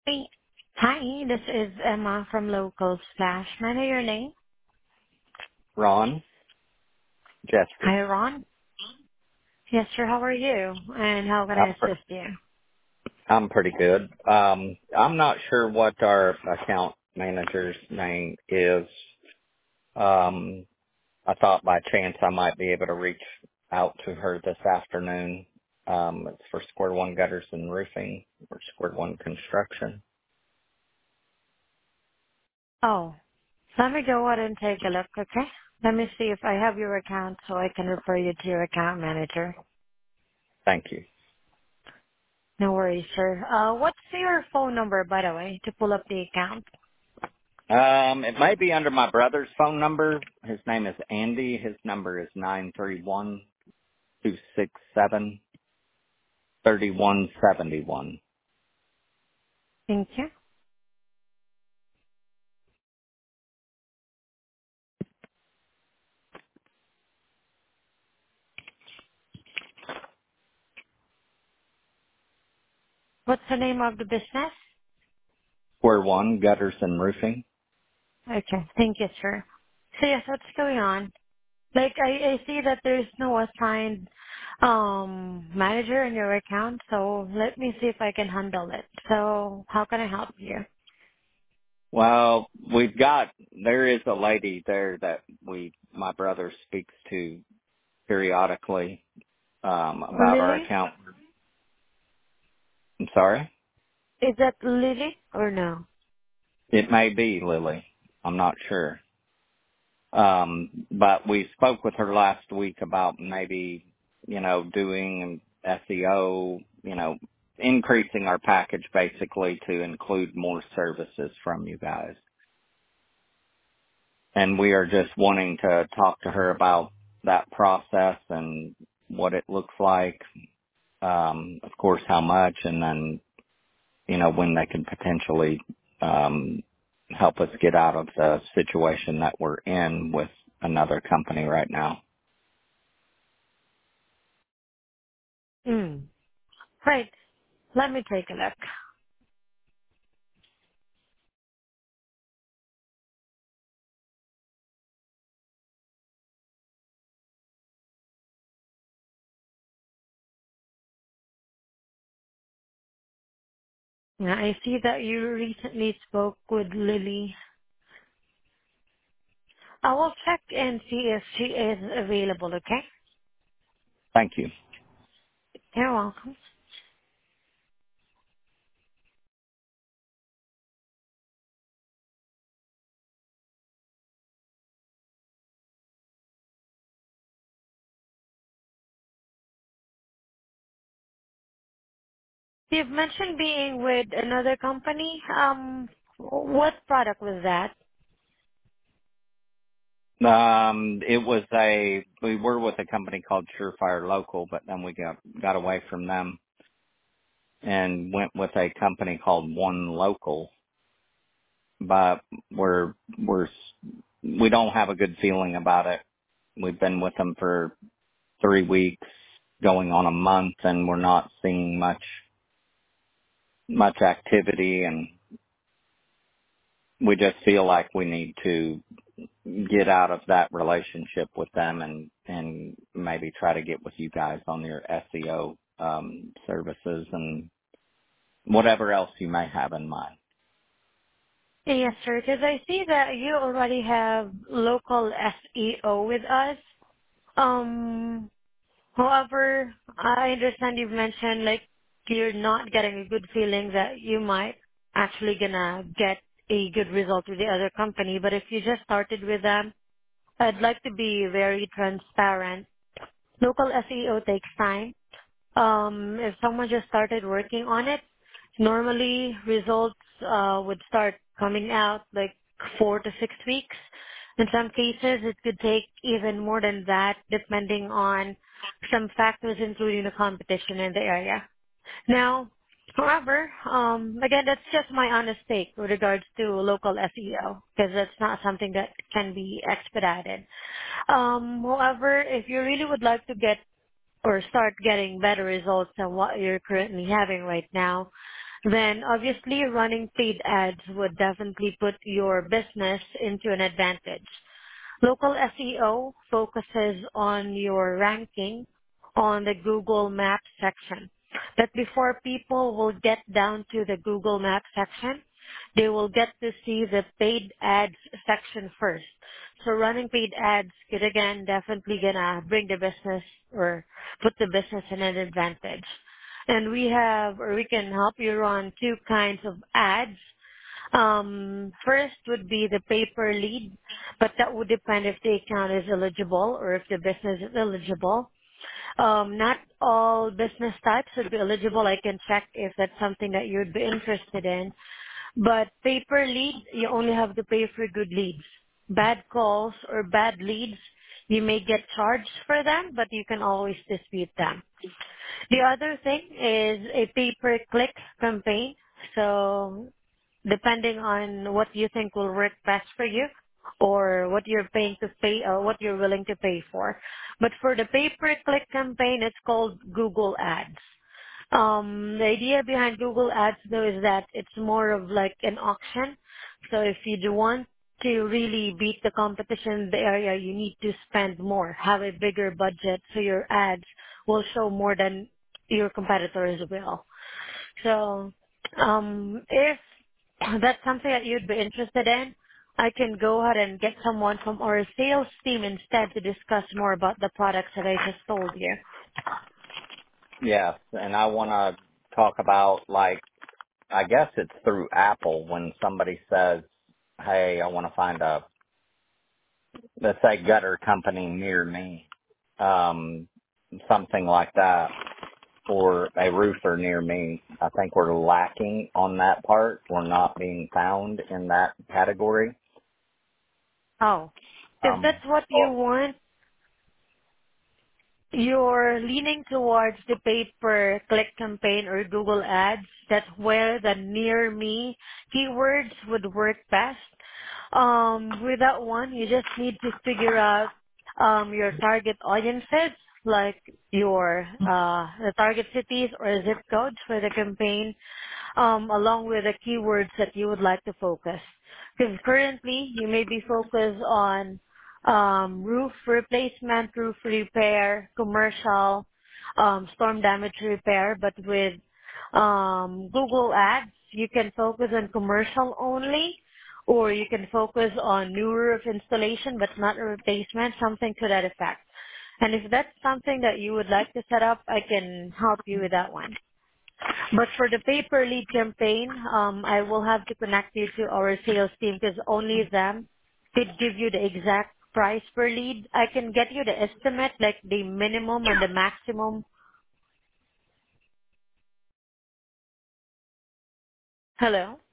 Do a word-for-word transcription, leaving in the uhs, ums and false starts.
Hey. Hi, this is Emma from Local Splash. May I know your name? Ron, Hi, Jeffrey. Ron. Yes, sir. How are you? And how can I I'm, pr- assist you? I'm pretty good. Um, I'm not sure what our account manager's name is. Um, I thought by chance I might be able to reach out to her this afternoon. Um, it's for Square One Gutters and Roofing or Square One Construction. Oh, let me go ahead and take a look, okay? Let me see if I have your account so I can refer you to your account manager. Thank you. No worries, sir. Uh, what's your phone number, by the way, to pull up the account? Um, it may be under my brother's phone number. His name is Andy. His number is nine three one two six seven thirty one seventy one. Thank you. What's the name of the business? Square One Gutters and Roofing. Okay. Thank you, sir. So yes, what's going on? Like I, I see that there's no assigned um manager in your account, so let me see if I can handle it. So how can I help you? Well, we've got, there is a lady there that we, my brother speaks to periodically, um, about our Lily? account. I'm sorry? Is that Lily or no? It may be Lily. I'm not sure. Um, but we spoke with her last week about maybe, you know, doing S E O, you know, increasing our package basically to include more services from you guys. And we are just wanting to talk to her about that process and what it looks like, um, of course, how much, and then, you know, when they can potentially um, help us get out of the situation that we're in with another company right now. Hmm. Right. Let me take a look. Yeah, I see that you recently spoke with Lily. I will check and see if she is available, okay? Thank you. You're welcome. You've mentioned being with another company. Um, what product was that? Um, it was a, we were with a company called Surefire Local, but then we got, got away from them and went with a company called One Local, but we're, we're, we don't have a good feeling about it. We've been with them for three weeks, going on a month, and we're not seeing much, much activity, and we just feel like we need to get out of that relationship with them and, and maybe try to get with you guys on your S E O, um, services and whatever else you may have in mind. Yes, sir, because I see that you already have local S E O with us. Um, however, I understand you've mentioned like you're not getting a good feeling that you might actually gonna get a good result with the other company. But if you just started with them, I'd like to be very transparent. Local S E O takes time. Um, if someone just started working on it, normally results uh, would start coming out like four to six weeks. In some cases, it could take even more than that, depending on some factors, including the competition in the area. Now, however, um, again, that's just my honest take with regards to local S E O, because that's not something that can be expedited. Um, however, if you really would like to get or start getting better results than what you're currently having right now, then obviously running paid ads would definitely put your business into an advantage. Local S E O focuses on your ranking on the Google Maps section. But before people will get down to the Google Maps section, they will get to see the paid ads section first. So running paid ads could again definitely gonna bring the business or put the business in an advantage. And we have, or we can help you run two kinds of ads. Um, first would be the pay per lead, but that would depend if the account is eligible or if the business is eligible. Um, not all business types would be eligible. I can check if that's something that you'd be interested in. But pay per lead, you only have to pay for good leads. Bad calls or bad leads, you may get charged for them, but you can always dispute them. The other thing is a pay-per-click campaign. So depending on what you think will work best for you or what you're paying to pay or what you're willing to pay for. But for the pay-per-click campaign, it's called Google Ads. Um, the idea behind Google Ads though is that it's more of like an auction. So if you do want to really beat the competition in the area, you need to spend more, have a bigger budget so your ads will show more than your competitors will. So, um, if that's something that you'd be interested in, I can go ahead and get someone from our sales team instead to discuss more about the products that I just told you. Yes, and I want to talk about, like, I guess it's through Apple when somebody says, hey, I want to find a, let's say, gutter company near me, um, something like that, or a roofer near me. I think we're lacking on that part. We're not being found in that category. Oh, if Um, that's what you want, you're leaning towards the pay-per-click campaign or Google Ads. That's where the near me keywords would work best. Um, with that one, you just need to figure out um, your target audiences, like your uh, the target cities or zip codes for the campaign, um, along with the keywords that you would like to focus. Because currently, you may be focused on um, roof replacement, roof repair, commercial, um, storm damage repair, but with um, Google Ads, you can focus on commercial only, or you can focus on new roof installation, but not a replacement, something to that effect. And if that's something that you would like to set up, I can help you with that one. But for the pay-per lead campaign, um, I will have to connect you to our sales team because only them could give you the exact price per lead. I can get you the estimate, like the minimum and the maximum. Hello?